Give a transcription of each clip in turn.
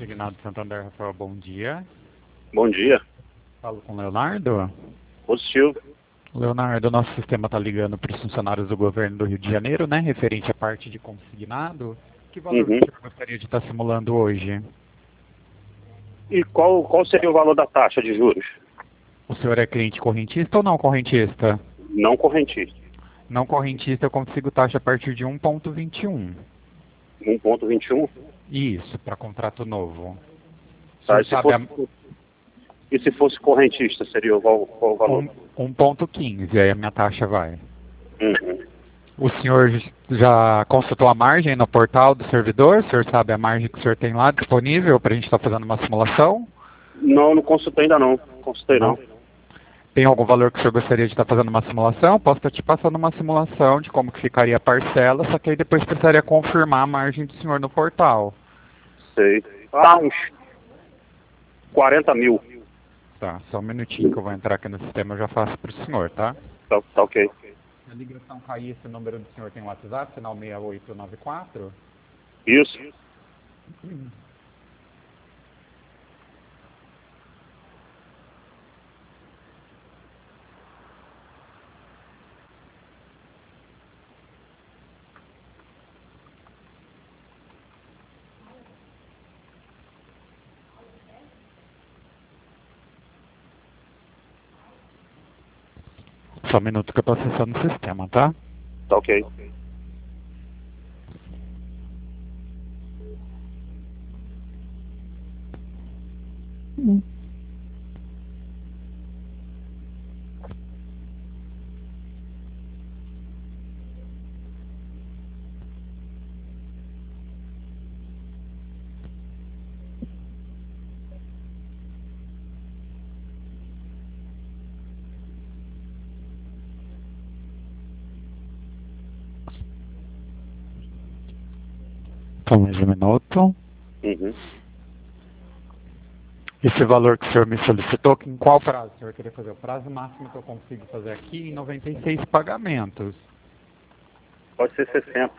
Consignado Santander, Rafael, bom dia. Bom dia. Falo com o Leonardo. Positivo. Leonardo, nosso sistema está ligando para os funcionários do governo do Rio de Janeiro, né? Referente à parte de consignado. Que valor Uhum. o senhor gostaria de estar simulando hoje? E qual seria o valor da taxa de juros? O senhor é cliente correntista ou não correntista? Não correntista. Não correntista, eu consigo taxa a partir de 1,21. 1,21? Isso, para contrato novo. O Tá, senhor sabe e se fosse correntista, seria qual o valor? 1,15, aí a minha taxa vai. Uhum. O senhor já consultou a margem no portal do servidor? O senhor sabe a margem que o senhor tem lá disponível para a gente estar fazendo uma simulação? Não consultei ainda não. Consultei não. Tem algum valor que o senhor gostaria de estar fazendo uma simulação? Posso estar te passando uma simulação de como que ficaria a parcela, só que aí depois precisaria confirmar a margem do senhor no portal. Sei. Uns 40 mil. Tá, só um minutinho que eu vou entrar aqui no sistema e eu já faço para o senhor, tá? Tá ok. Se a ligação cair, esse número do senhor tem WhatsApp, final 6894? Isso. Só um minuto que eu estou acessando o sistema, tá? Tá ok. Só mais um minuto. Uhum. Esse valor que o senhor me solicitou, em qual prazo o senhor queria fazer? O prazo máximo que eu consigo fazer aqui em 96 pagamentos. Pode ser 60.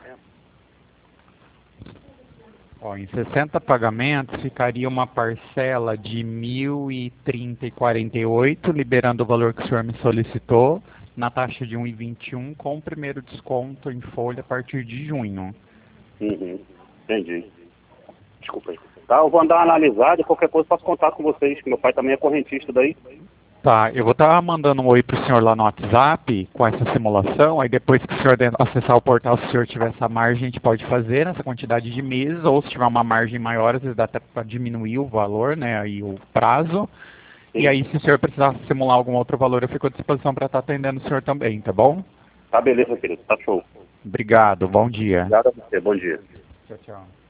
Ó, em 60 pagamentos ficaria uma parcela de 1.030,48, liberando o valor que o senhor me solicitou, na taxa de 1,21, com o primeiro desconto em folha a partir de junho. Uhum. Entendi. Desculpa aí. Tá, eu vou andar analisado e qualquer coisa posso contar com vocês. Meu pai também é correntista daí. Tá, eu vou estar mandando um oi para o senhor lá no WhatsApp com essa simulação, aí depois que o senhor acessar o portal, se o senhor tiver essa margem, a gente pode fazer nessa quantidade de meses, ou se tiver uma margem maior, às vezes dá até para diminuir o valor, né, aí o prazo. Sim. E aí, se o senhor precisar simular algum outro valor, eu fico à disposição para estar atendendo o senhor também, tá bom? Tá beleza, querido. Tá show. Obrigado, bom dia. Obrigado a você. Bom dia. Tchau, tchau.